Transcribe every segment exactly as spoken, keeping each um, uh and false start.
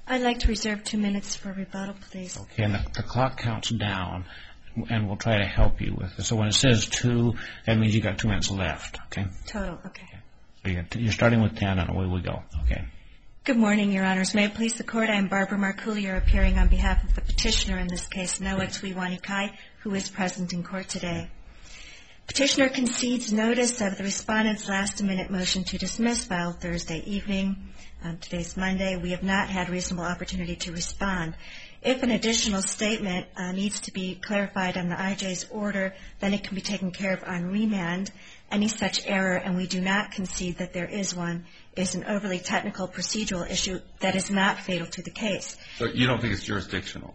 I'd like to reserve two minutes for rebuttal, please. Okay, and the, the clock counts down, and we'll try to help you with this. So when it says two, that means you've got two minutes left, okay? Total, okay. So you're, you're starting with ten, and away we go, okay? Good morning, Your Honors. May it please the Court, I am Barbara Marcoulier, appearing on behalf of the petitioner in this case, Noah Tuiwanikai, who is present in court today. Petitioner concedes notice of the respondent's last-minute motion to dismiss filed Thursday evening. Um, today's Monday. We have not had reasonable opportunity to respond. If an additional statement uh, needs to be clarified on the I J's order, then it can be taken care of on remand. Any such error, and we do not concede that there is one, is an overly technical procedural issue that is not fatal to the case. So you don't think it's jurisdictional?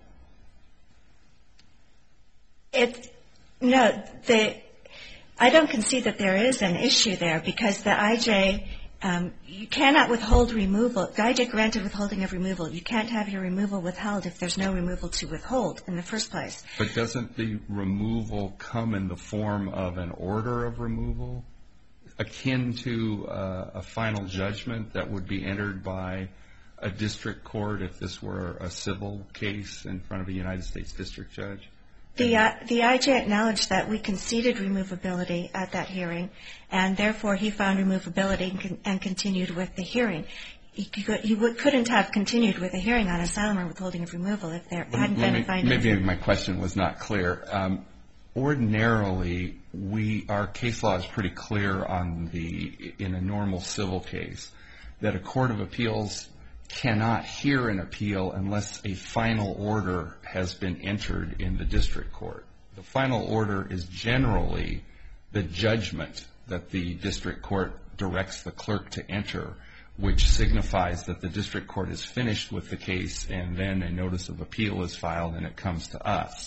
It, no, the, I don't concede that there is an issue there because the I J, um, you cannot withhold removal. The I J granted withholding of removal. You can't have your removal withheld if there's no removal to withhold in the first place. But doesn't the removal come in the form of an order of removal, akin to uh, a final judgment that would be entered by a district court if this were a civil case in front of a United States district judge? The, uh, the I J acknowledged that we conceded removability at that hearing, and therefore he found removability and, con- and continued with the hearing. He, could, he would, couldn't have continued with a hearing on asylum or withholding of removal if there hadn't well, been maybe, a finding. Maybe my question was not clear. Um, ordinarily, we our case law is pretty clear on the in a normal civil case that a court of appeals cannot hear an appeal unless a final order has been entered in the district court. The final order is generally the judgment that the district court directs the clerk to enter, which signifies that the district court is finished with the case and then a notice of appeal is filed and it comes to us.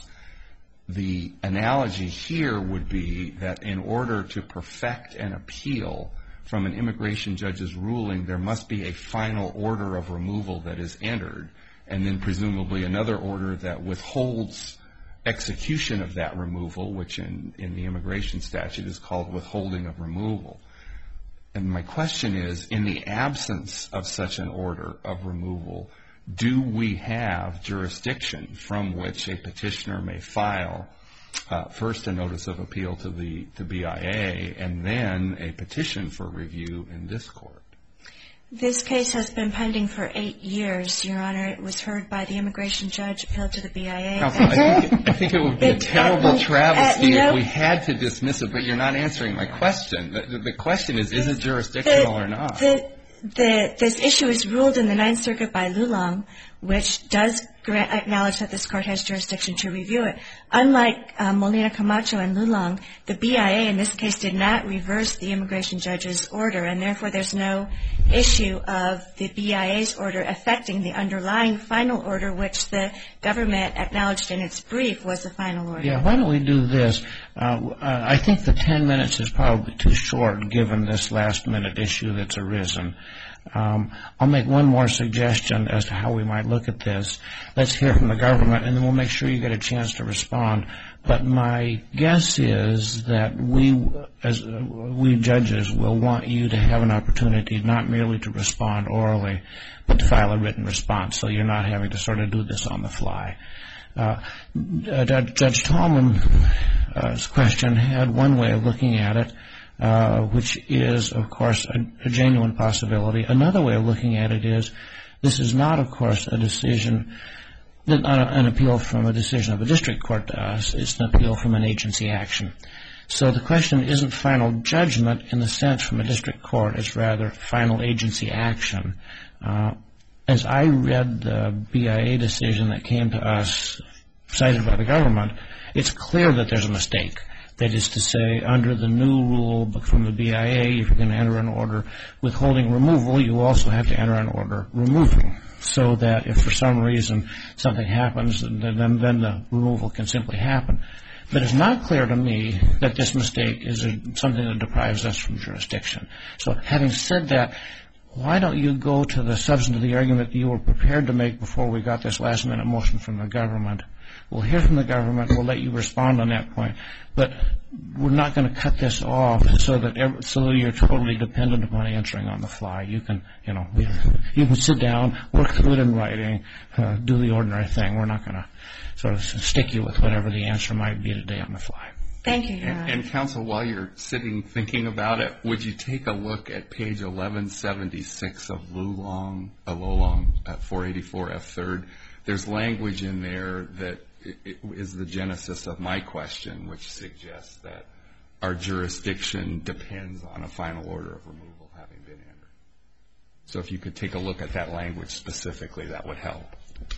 The analogy here would be that in order to perfect an appeal from an immigration judge's ruling, there must be a final order of removal that is entered, and then presumably another order that withholds execution of that removal, which in, in the immigration statute is called withholding of removal. And my question is, in the absence of such an order of removal, do we have jurisdiction from which a petitioner may file Uh, first a notice of appeal to the to B I A and then a petition for review in this court? This case has been pending for eight years, Your Honor. It was heard by the immigration judge, appealed to the B I A. Counsel, I, think, I think it would be a terrible travesty no, if we had to dismiss it, but you're not answering my question. The, the question is, is it jurisdictional the, or not? The, the, this issue is ruled in the Ninth Circuit by Lulong, which does grant, acknowledge that this court has jurisdiction to review it. Unlike um, Molina Camacho and Lulong, the B I A in this case did not reverse the immigration judge's order, and therefore there's no issue of the B I A's order affecting the underlying final order, which the government acknowledged in its brief was the final order. Yeah, why don't we do this? Uh, I think the ten minutes is probably too short given this last-minute issue that's arisen. Um, I'll make one more suggestion as to how we might look at this. Let's hear from the government, and then we'll make sure you get a chance to respond. But my guess is that we, as uh, we judges, will want you to have an opportunity not merely to respond orally, but to file a written response, so you're not having to sort of do this on the fly. Uh, uh, Judge Tallman's question had one way of looking at it, Uh, which is, of course, a, a genuine possibility. Another way of looking at it is this is not, of course, a decision, not an appeal from a decision of a district court to us. It's an appeal from an agency action. So the question isn't final judgment in the sense from a district court. It's rather final agency action. Uh, as I read the B I A decision that came to us, cited by the government, it's clear that there's a mistake. That is to say, under the new rule from the B I A, if you're going to enter an order withholding removal, you also have to enter an order removing, so that if for some reason something happens, then, then the removal can simply happen. But it's not clear to me that this mistake is a, something that deprives us from jurisdiction. So having said that, why don't you go to the substance of the argument that you were prepared to make before we got this last-minute motion from the government? We'll hear from the government. We'll let you respond on that point. But we're not going to cut this off so that every, so that you're totally dependent upon answering on the fly. You can, you know, you can sit down, work through it in writing, uh, do the ordinary thing. We're not going to sort of stick you with whatever the answer might be today on the fly. Thank you, Your Honor. And, and counsel, while you're sitting thinking about it, would you take a look at page eleven seventy-six of Lulong, uh, Lolong at four eighty-four F third? There's language in there that it is the genesis of my question, which suggests that our jurisdiction depends on a final order of removal having been entered. So if you could take a look at that language specifically, that would help.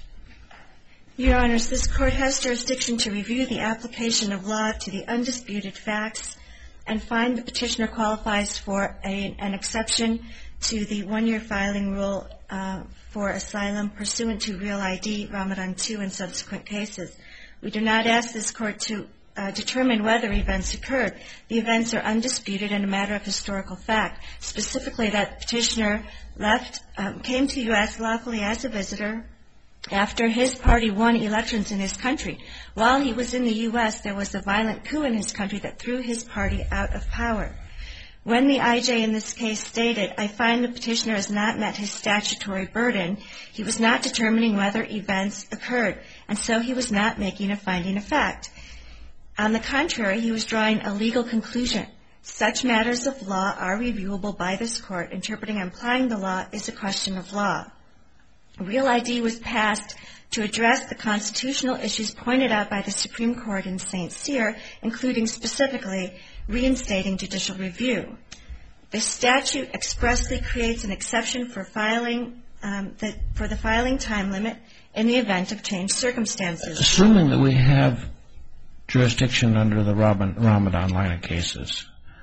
Your Honors, this Court has jurisdiction to review the application of law to the undisputed facts and find the petitioner qualifies for a, an exception to the one-year filing rule uh, for asylum pursuant to Real I D, Ramadan two, and subsequent cases. We do not ask this Court to uh, determine whether events occurred. The events are undisputed and a matter of historical fact. Specifically, that the petitioner left, um, came to the U S lawfully as a visitor after his party won elections in his country. While he was in the U S, there was a violent coup in his country that threw his party out of power. When the I J in this case stated, I find the petitioner has not met his statutory burden, he was not determining whether events occurred, and so he was not making a finding of fact. On the contrary, he was drawing a legal conclusion. Such matters of law are reviewable by this Court. Interpreting and applying the law is a question of law. Real I D was passed to address the constitutional issues pointed out by the Supreme Court in Saint Cyr, including specifically reinstating judicial review. The statute expressly creates an exception for filing um, the, for the filing time limit in the event of changed circumstances. Assuming that we have jurisdiction under the Ramadan line of cases,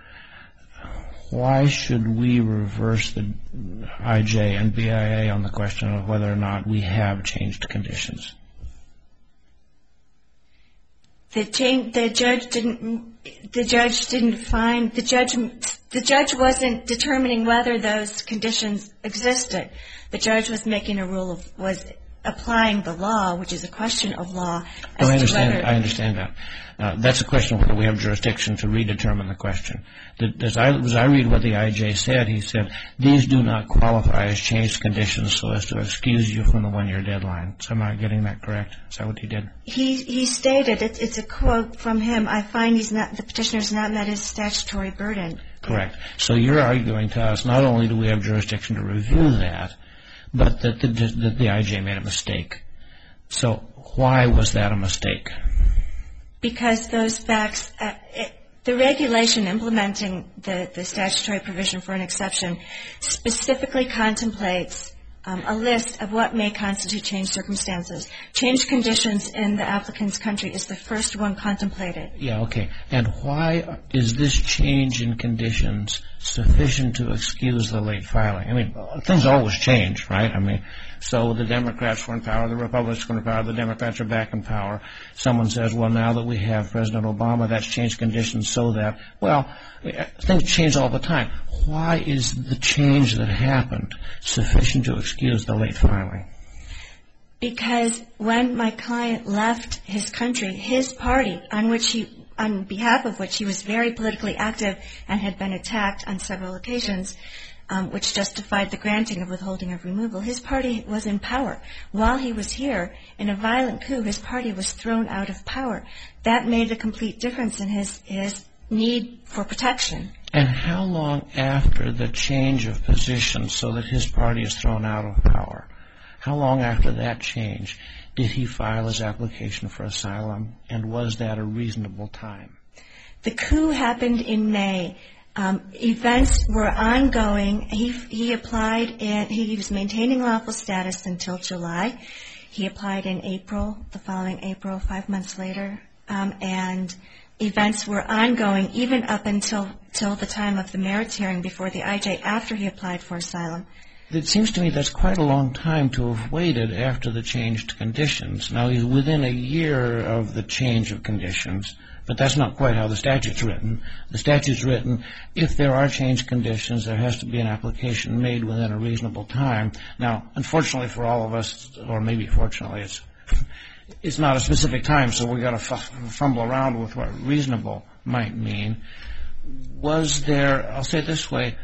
why should we reverse the I J and B I A on the question of whether or not we have changed conditions? The, change, the judge didn't. The judge didn't find the judge. The judge wasn't determining whether those conditions existed. The judge was making a rule of was applying the law, which is a question of law. As oh, I understand. To whether, I understand that. Uh, that's a question of whether we have jurisdiction to redetermine the question. As I, as I read what the I J said, he said, these do not qualify as changed conditions so as to excuse you from the one-year deadline. So am I getting that correct? Is that what he did? He, he stated, it, it's a quote from him, I find he's not, the petitioner's not met his statutory burden. Correct. So you're arguing to us not only do we have jurisdiction to review that, but that the, that the I J made a mistake. So why was that a mistake? Because those facts, uh, it, the regulation implementing the, the statutory provision for an exception specifically contemplates um, a list of what may constitute changed circumstances. Changed conditions in the applicant's country is the first one contemplated. Yeah, okay. And why is this change in conditions sufficient to excuse the late filing? I mean, things always change, right? I mean, so the Democrats were in power, the Republicans were in power, the Democrats are back in power. Someone says, well, now that we have President Obama, that's changed conditions so that, well, things change all the time. Why is the change that happened sufficient to excuse the late filing? Because when my client left his country, his party, on which he, on behalf of which he was very politically active and had been attacked on several occasions, um, which justified the granting of withholding of removal, his party was in power. While he was here, in a violent coup, his party was thrown out of power. That made a complete difference in his, his need for protection. And how long after the change of position so that his party is thrown out of power, how long after that change did he file his application for asylum, and was that a reasonable time? The coup happened in May. Um, events were ongoing. He, he applied, and he was maintaining lawful status until July. He applied in April, the following April, five months later, um, and events were ongoing even up until till the time of the merits hearing before the I J after he applied for asylum. It seems to me that's quite a long time to have waited after the changed conditions. Now, he's within a year of the change of conditions, but that's not quite how the statute's written. The statute's written, if there are changed conditions, there has to be an application made within a reasonable time. Now, unfortunately for all of us, or maybe fortunately, it's it's not a specific time, so we've got to f- fumble around with what reasonable might mean. Was there, I'll say it this way,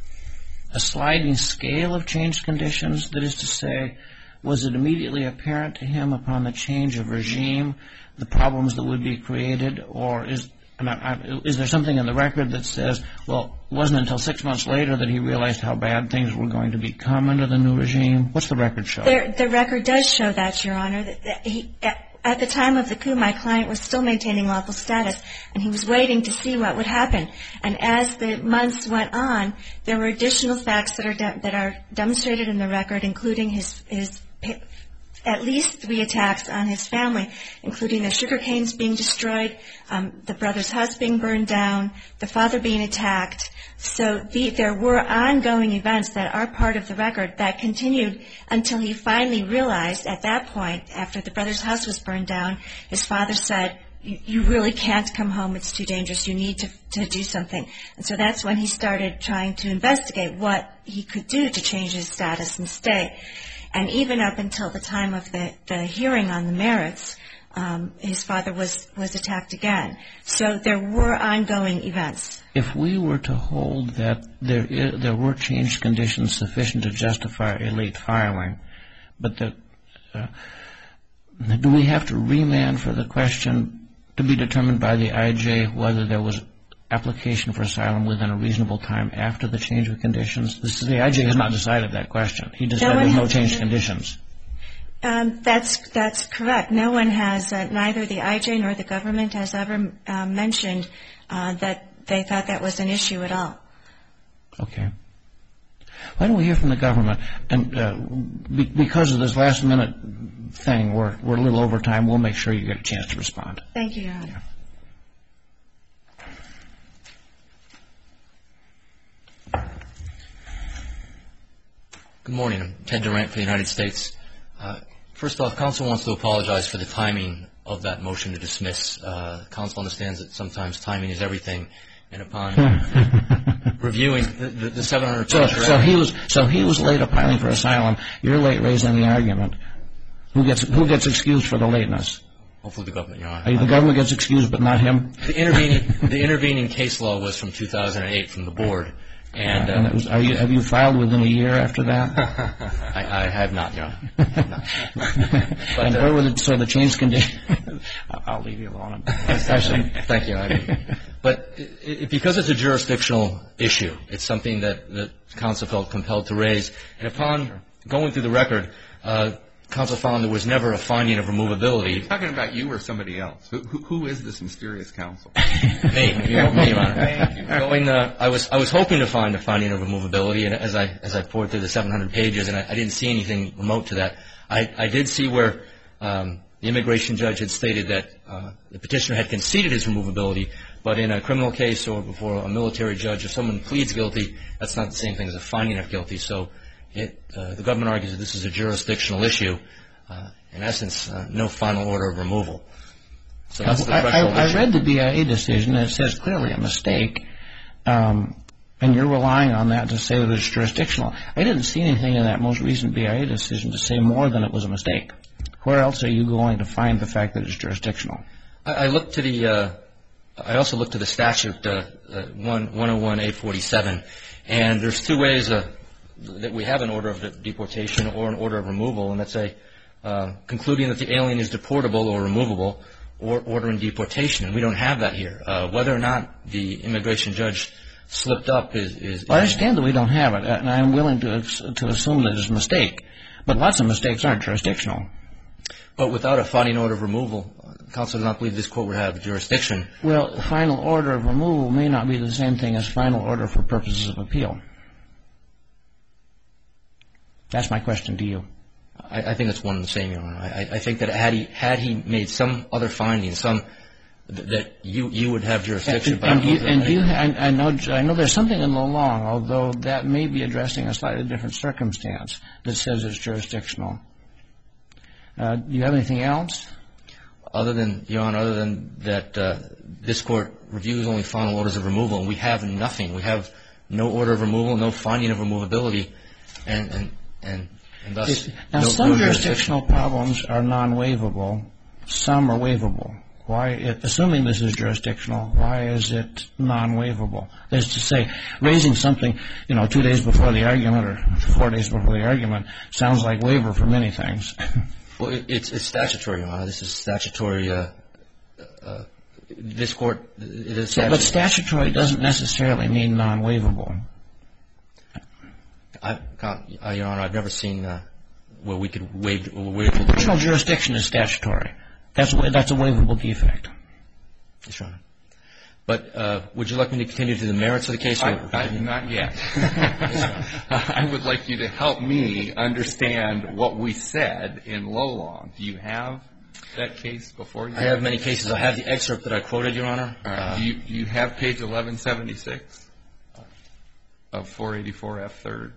a sliding scale of changed conditions? That is to say, was it immediately apparent to him upon the change of regime the problems that would be created, or is is there something in the record that says, well, it wasn't until six months later that he realized how bad things were going to become under the new regime? What's the record show? There, the record does show that, Your Honor. That, that he, at, at the time of the coup, my client was still maintaining lawful status, and he was waiting to see what would happen. And as the months went on, there were additional facts that are de- that are demonstrated in the record, including his his at least three attacks on his family, including the sugar canes being destroyed, um, the brother's house being burned down, the father being attacked. So the, there were ongoing events that are part of the record that continued until he finally realized at that point, after the brother's house was burned down, his father said, you really can't come home, it's too dangerous, you need to, to do something. And so that's when he started trying to investigate what he could do to change his status and stay. And even up until the time of the, the hearing on the merits, um, his father was, was attacked again. So there were ongoing events. If we were to hold that there is, there were changed conditions sufficient to justify a late filing, but that, uh, do we have to remand for the question to be determined by the I J whether there was application for asylum within a reasonable time after the change of conditions? This is, the I J has not decided that question. He just no said there's no has, changed conditions. Um, that's that's correct. No one has, uh, neither the I J nor the government has ever uh, mentioned uh, that they thought that was an issue at all. Okay. Why don't we hear from the government? And uh, be, because of this last minute thing, we're we're a little over time. We'll make sure you get a chance to respond. Thank you, Your Honor. Yeah. Good morning. I'm Ted Durant for the United States. Uh, first off, counsel wants to apologize for the timing of that motion to dismiss. Uh, counsel understands that sometimes timing is everything, and upon reviewing the, the, the seven hundred so, so he was so he was late applying for asylum. You're late raising the argument. Who gets who gets excused for the lateness? Hopefully the government, Your Honor. The government gets excused, but not him. The intervening the intervening case law was from two thousand eight from the board. And, uh, and it was, are you, have you filed within a year after that? I, I have not, Your Honor. Have not. But, and uh, where was it, so the change condition? I'll leave you alone. Thank you. I mean, but it, it, because it's a jurisdictional issue, it's something that, that counsel felt compelled to raise. And upon sure. going through the record, uh, counsel found there was never a finding of removability. Are you talking about you or somebody else? Who, who, who is this mysterious counsel? Me, me, Your Honor. Going, uh, I was I was hoping to find a finding of removability, and as I as I poured through the seven hundred pages, and I, I didn't see anything remote to that. I, I did see where um, the immigration judge had stated that uh, the petitioner had conceded his removability, but in a criminal case or before a military judge, if someone pleads guilty, that's not the same thing as a finding of guilty. So. It, uh, the government argues that this is a jurisdictional issue. Uh, in essence, uh, no final order of removal. So that's the threshold I, I, issue. I read the B I A decision, and it says clearly a mistake, um, and you're relying on that to say that it's jurisdictional. I didn't see anything in that most recent B I A decision to say more than it was a mistake. Where else are you going to find the fact that it's jurisdictional? I, I looked to the. Uh, I also looked to the statute uh, uh, one oh one A forty-seven, and there's two ways. Uh, that we have an order of deportation or an order of removal, and that's a uh, concluding that the alien is deportable or removable, or ordering deportation, and we don't have that here. Uh, whether or not the immigration judge slipped up is... is well, I understand that we don't have it, and I'm willing to to assume that it's a mistake, but lots of mistakes aren't jurisdictional. But without a finding order of removal, counsel does not believe this court would have jurisdiction. Well, final order of removal may not be the same thing as final order for purposes of appeal. That's my question to you. I, I think it's one and the same, Your Honor. I, I think that had he had he made some other finding, some that you you would have jurisdiction. And, and, you, and you, I, I know, I know there's something in the law, although that may be addressing a slightly different circumstance that says it's jurisdictional. Uh, do you have anything else? Other than, Your Honor, other than that, uh, this Court reviews only final orders of removal, and we have nothing. We have no order of removal, no finding of removability, and and and, and thus now no, some no jurisdictional problems are non-waivable. Some are waivable. Why, assuming this is jurisdictional, why is it non-waivable? That is to say, raising something, you know, two days before the argument or four days before the argument sounds like waiver for many things. Well, it, it's, it's statutory, Your Honor. This is statutory. Uh, uh, this Court, it is statutory. But statutory doesn't necessarily mean non-waivable. I can't, uh, Your Honor, I've never seen uh, where we could waive. waive Personal jurisdiction is statutory. That's a, that's a waivable defect. Yes, Your Honor. But uh, would you like me to continue to the merits of the case? I, I, not yet. I would like you to help me understand what we said in Lolong. Do you have that case before you? I have many cases. I have the excerpt that I quoted, Your Honor. All right. Uh, do, you, do you have page eleven seventy-six of four eighty-four F third?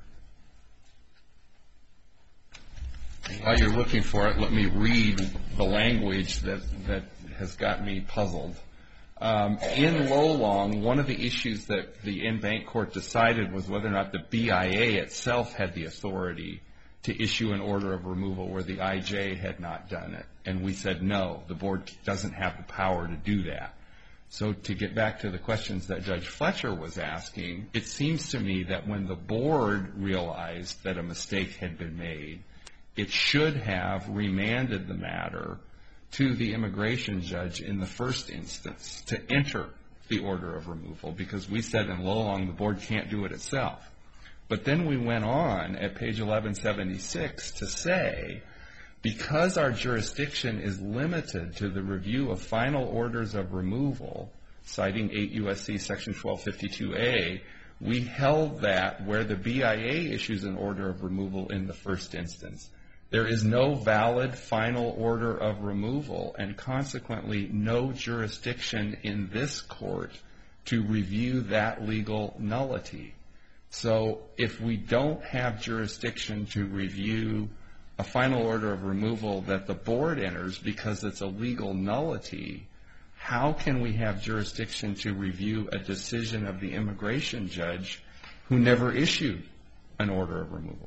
While you're looking for it, let me read the language that, that has got me puzzled. Um, in Lolong, one of the issues that the in-bank court decided was whether or not the B I A itself had the authority to issue an order of removal where the I J had not done it. And we said, no, the board doesn't have the power to do that. So to get back to the questions that Judge Fletcher was asking, it seems to me that when the board realized that a mistake had been made, it should have remanded the matter to the immigration judge in the first instance to enter the order of removal, because we said in Lolong the board can't do it itself. But then we went on at page eleven seventy-six to say, because our jurisdiction is limited to the review of final orders of removal, citing eight U S C section twelve fifty-two A, we held that where the B I A issues an order of removal in the first instance, there is no valid final order of removal and consequently no jurisdiction in this court to review that legal nullity. So if we don't have jurisdiction to review a final order of removal that the board enters because it's a legal nullity, how can we have jurisdiction to review a decision of the immigration judge who never issued an order of removal?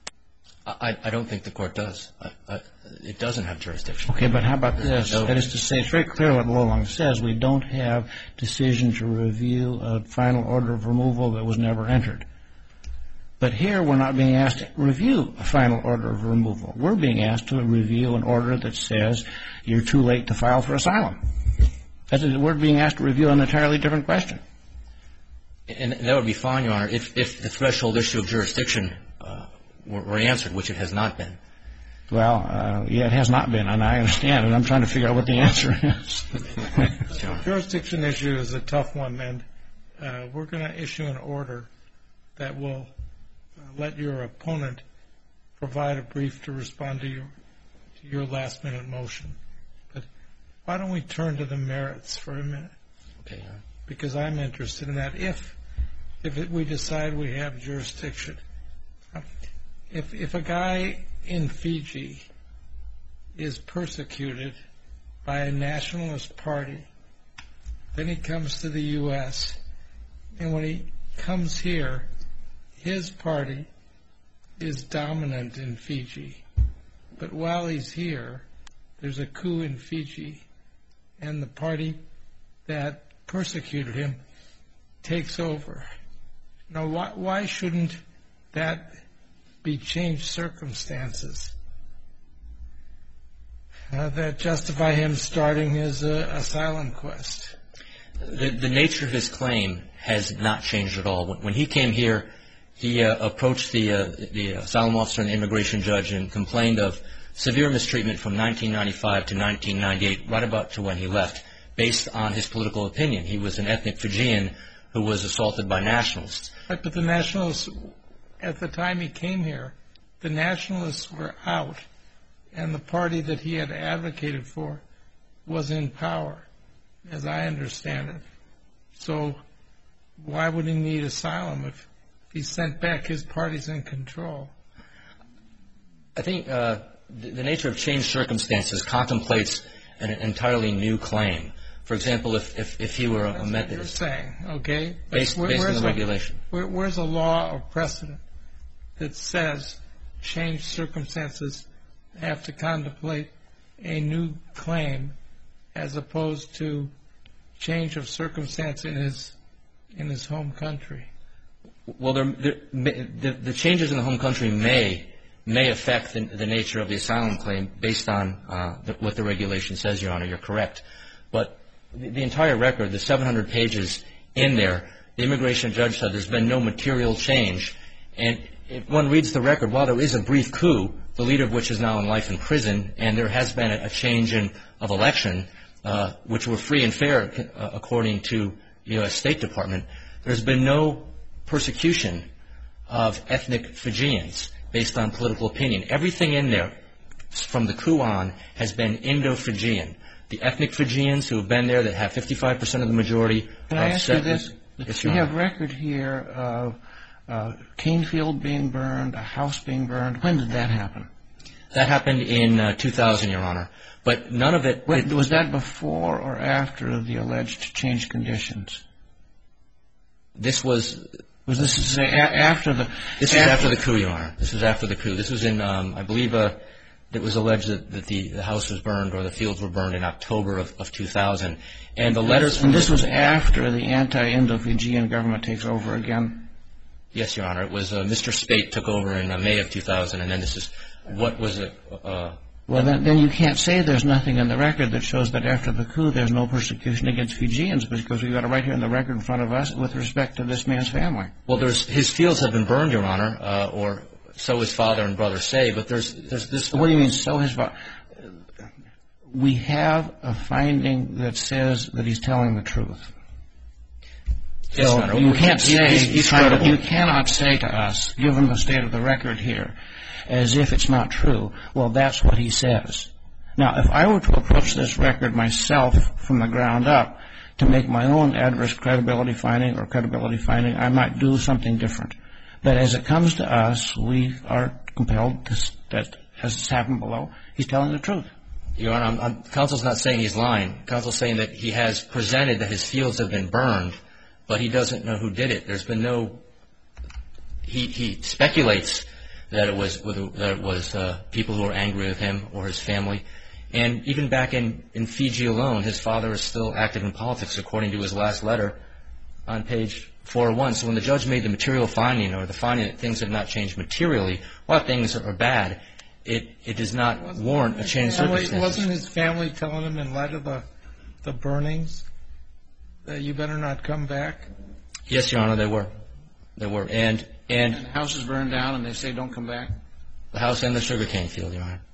I, I don't think the court does. I, I, it doesn't have jurisdiction. Okay, but how about this? No. That is to say, it's very clear what Lolong says. We don't have decision to review a final order of removal that was never entered. But here we're not being asked to review a final order of removal. We're being asked to review an order that says you're too late to file for asylum. That is, we're being asked to review an entirely different question. And that would be fine, Your Honor, if, if the threshold issue of jurisdiction uh, were, were answered, which it has not been. Well, uh, yeah, it has not been, and I understand, and I'm trying to figure out what the answer is. The jurisdiction issue is a tough one, and uh, we're going to issue an order that will uh, let your opponent provide a brief to respond to your to your last-minute motion. But why don't we turn to the merits for a minute? Okay, Your Honor. Because I'm interested in that. If if it, we decide we have jurisdiction, if if a guy in Fiji is persecuted by a nationalist party, then he comes to the U S, and when he comes here, his party is dominant in Fiji. But while he's here, there's a coup in Fiji, and the party that persecuted him takes over. Now, why, why shouldn't that be changed circumstances uh, that justify him starting his uh, asylum quest? The, the nature of his claim has not changed at all. When, when he came here, he uh, approached the, uh, the asylum officer and the immigration judge and complained of severe mistreatment from nineteen ninety-five to nineteen ninety-eight, right about to when he left, based on his political opinion. He was an ethnic Fijian who was assaulted by nationalists. Right, but the nationalists, at the time he came here, the nationalists were out, and the party that he had advocated for was in power. as I understand it. So why would he need asylum if he's sent back? His party's in control. I think uh, the, the nature of changed circumstances contemplates an entirely new claim. For example, if, if, if he were a That's Methodist. What you're saying, okay? Based, where, based on the a, regulation. Where, where's a law or precedent that says changed circumstances have to contemplate a new claim as opposed to change of circumstance in his in his home country? Well, there, there, the, the changes in the home country may may affect the, the nature of the asylum claim based on uh, the, what the regulation says, Your Honor. You're correct. But the, the entire record, the seven hundred pages in there, the immigration judge said there's been no material change. And if one reads the record, while there is a brief coup, the leader of which is now in life in prison, and there has been a, a change in, of election, uh, which were free and fair uh, according to the U S State Department, there's been no persecution of ethnic Fijians based on political opinion. Everything in there from the coup on has been Indo-Fijian. The ethnic Fijians who have been there that have fifty-five percent of the majority. Can I ask you this? Yes, we Your Honor. have record here of uh, Canefield being burned, a house being burned. When did that happen? That happened in uh, two thousand, Your Honor. But none of it... Wait, was that before or after the alleged changed conditions? This was... Was this to say a- after the... This was after the coup, Your Honor. This was after the coup. This was in, um, I believe, uh, it was alleged that, that the, the house was burned or the fields were burned in October of, of two thousand. And the letters from... And this was after the anti-Indo-Fijian government takes over again? Yes, Your Honor. It was uh, Mister Spate took over in uh, May of two thousand, and then this is what was it... Uh, Well, then, then you can't say there's nothing in the record that shows that after the coup there's no persecution against Fijians, because we've got it right here in the record in front of us with respect to this man's family. Well, there's his fields have been burned, Your Honor, uh, or so his father and brother say. But there's there's this. What do you mean? So his father? We have a finding that says that he's telling the truth. Yes, so Your Honor. you can't He- say he's, he's kind of, credible. you cannot say to us, given the state of the record here, as if it's not true. Well, that's what he says. Now, if I were to approach this record myself from the ground up to make my own adverse credibility finding or credibility finding, I might do something different. But as it comes to us, we are compelled to, that, as it's happened below, he's telling the truth. Your Honor, I'm, I'm, counsel's not saying he's lying. Counsel's saying that he has presented that his fields have been burned, but he doesn't know who did it. There's been no. He he speculates that it was that it was uh, people who were angry with him or his family. And even back in, in Fiji alone, his father is still active in politics, according to his last letter on page four oh one. So when the judge made the material finding, or the finding that things have not changed materially, while things are bad, it, it does not wasn't warrant a change in circumstances. Wasn't his family telling him in light of the, the burnings that you better not come back? Yes, Your Honor, they were. They were. And, and, And the house is burned down and they say don't come back? The house and the sugarcane field, Your Honor.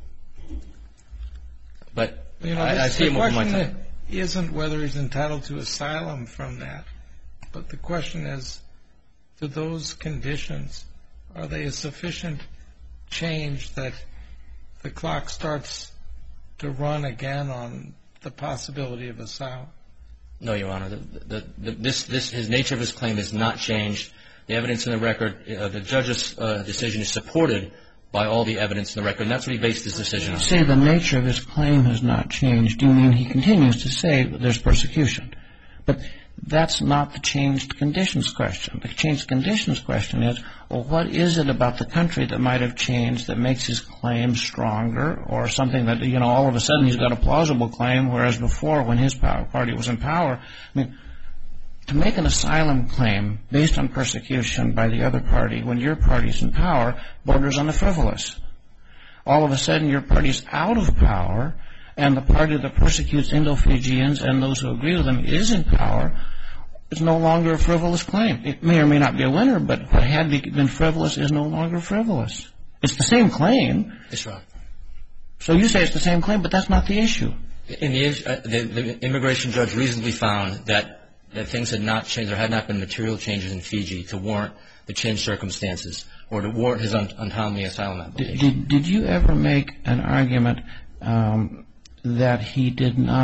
But you know, I, this, I see the him over my question time. isn't whether he's entitled to asylum from that, but the question is, do those conditions, are they a sufficient change that the clock starts to run again on the possibility of asylum? No, Your Honor. The, the, the, this, this, his nature of his claim has not changed. The evidence in the record, uh, the judge's uh, decision is supported by all the evidence in the record, and that's what he based his decision on. You say the nature of his claim has not changed. Do you mean he continues to say that there's persecution? But that's not the changed conditions question. The changed conditions question is, well, what is it about the country that might have changed that makes his claim stronger, or something that, you know, all of a sudden he's got a plausible claim, whereas before when his power, party was in power, I mean, to make an asylum claim based on persecution by the other party when your party's in power borders on the frivolous. All of a sudden your party's out of power, and the party that persecutes Indo-Fijians and those who agree with them is in power. It's no longer a frivolous claim. It may or may not be a winner, but what had been frivolous is no longer frivolous. It's the same claim. That's right. So you say it's the same claim, but that's not the issue. In the, uh, the, the immigration judge reasonably found that that things had not changed, there had not been material changes in Fiji to warrant the changed circumstances or to warrant his un- untimely asylum application. Did, did you ever make an argument um, that he did not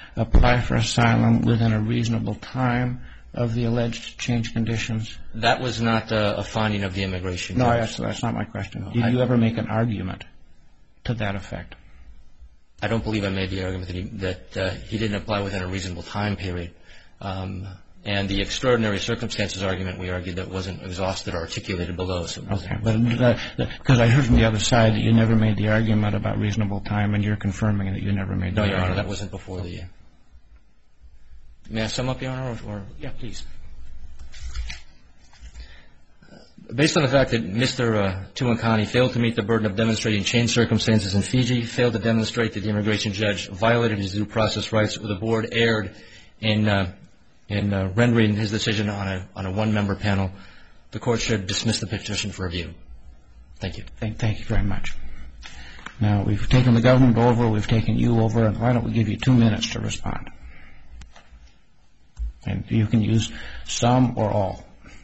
apply for asylum within a reasonable time of the alleged change conditions? That was not uh, a finding of the immigration judge. No, that's, that's not my question. No, Did I, you ever make an argument to that effect? I don't believe I made the argument that he, that, uh, he didn't apply within a reasonable time period. Um, and the extraordinary circumstances argument, we argued that wasn't exhausted or articulated below. So okay, but because uh, I heard from the other side that you never made the argument about reasonable time, and you're confirming that you never made the no, argument. Your Honor, that wasn't before the... Uh, may I sum up, Your Honor? Or, or? Yeah, please. Based on the fact that Mister Uh, Tuankani failed to meet the burden of demonstrating changed circumstances in Fiji, failed to demonstrate that the immigration judge violated his due process rights, or the board erred in uh, in uh, rendering his decision on a on a one-member panel, the court should dismiss the petition for review. Thank you. Thank, thank you very much. Now, we've taken the government over, we've taken you over, and why don't we give you two minutes to respond? And you can use some or all.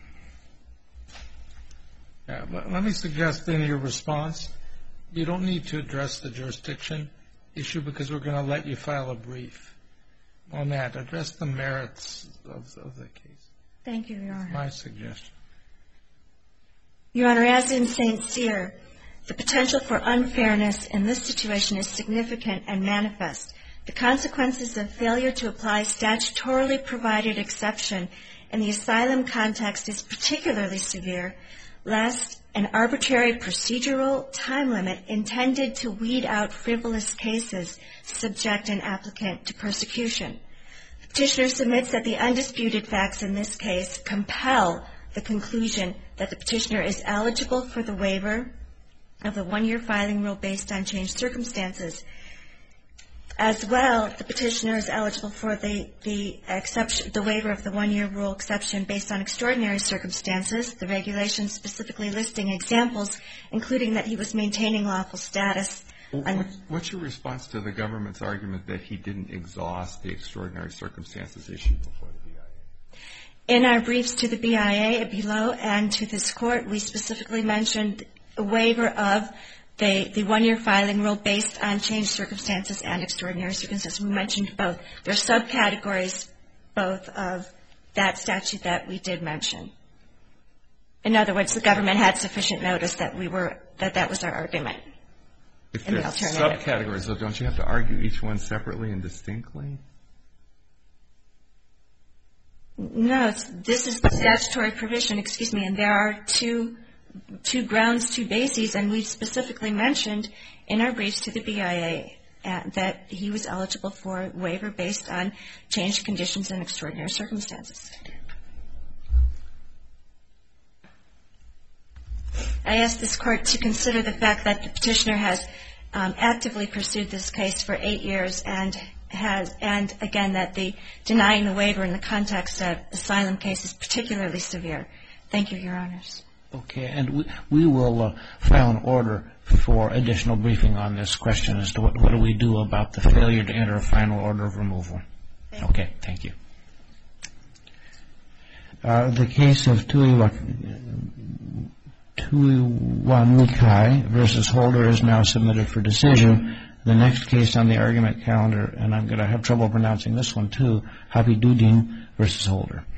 Yeah, but let me suggest in your response, you don't need to address the jurisdiction issue because we're going to let you file a brief on that. Address the merits of, of the case. Thank you, Your Honor. My suggestion. Your Honor, as in Saint Cyr, the potential for unfairness in this situation is significant and manifest. The consequences of failure to apply statutorily provided exception in the asylum context is particularly severe, lest an arbitrary procedural time limit intended to weed out frivolous cases subject an applicant to persecution. The petitioner submits that the undisputed facts in this case compel the conclusion that the petitioner is eligible for the waiver of the one-year filing rule based on changed circumstances. As well, the petitioner is eligible for the, the, exception, the waiver of the one-year rule exception based on extraordinary circumstances, the regulations specifically listing examples, including that he was maintaining lawful status. Well, what's, what's your response to the government's argument that he didn't exhaust the extraordinary circumstances issue before the B I A? In our briefs to the B I A below and to this court, we specifically mentioned a waiver of The, the one-year filing rule based on changed circumstances and extraordinary circumstances. We mentioned both. There are subcategories, both of that statute that we did mention. In other words, the government had sufficient notice that we were that that was our argument. If in the there's alternative. subcategories, though, don't you have to argue each one separately and distinctly? No, it's, this is the statutory provision. Excuse me, and there are two. two grounds, two bases, and we've specifically mentioned in our briefs to the B I A uh, that he was eligible for a waiver based on changed conditions and extraordinary circumstances. I ask this court to consider the fact that the petitioner has um, actively pursued this case for eight years and has, and again, that the denying the waiver in the context of asylum case is particularly severe. Thank you, Your Honors. Okay, and we, we will uh, file an order for additional briefing on this question as to what, what do we do about the failure to enter a final order of removal. Thank okay, you. Thank you. Uh, the case of Tuiwanikai versus Holder is now submitted for decision. The next case on the argument calendar, and I'm going to have trouble pronouncing this one too, Habibudin versus Holder.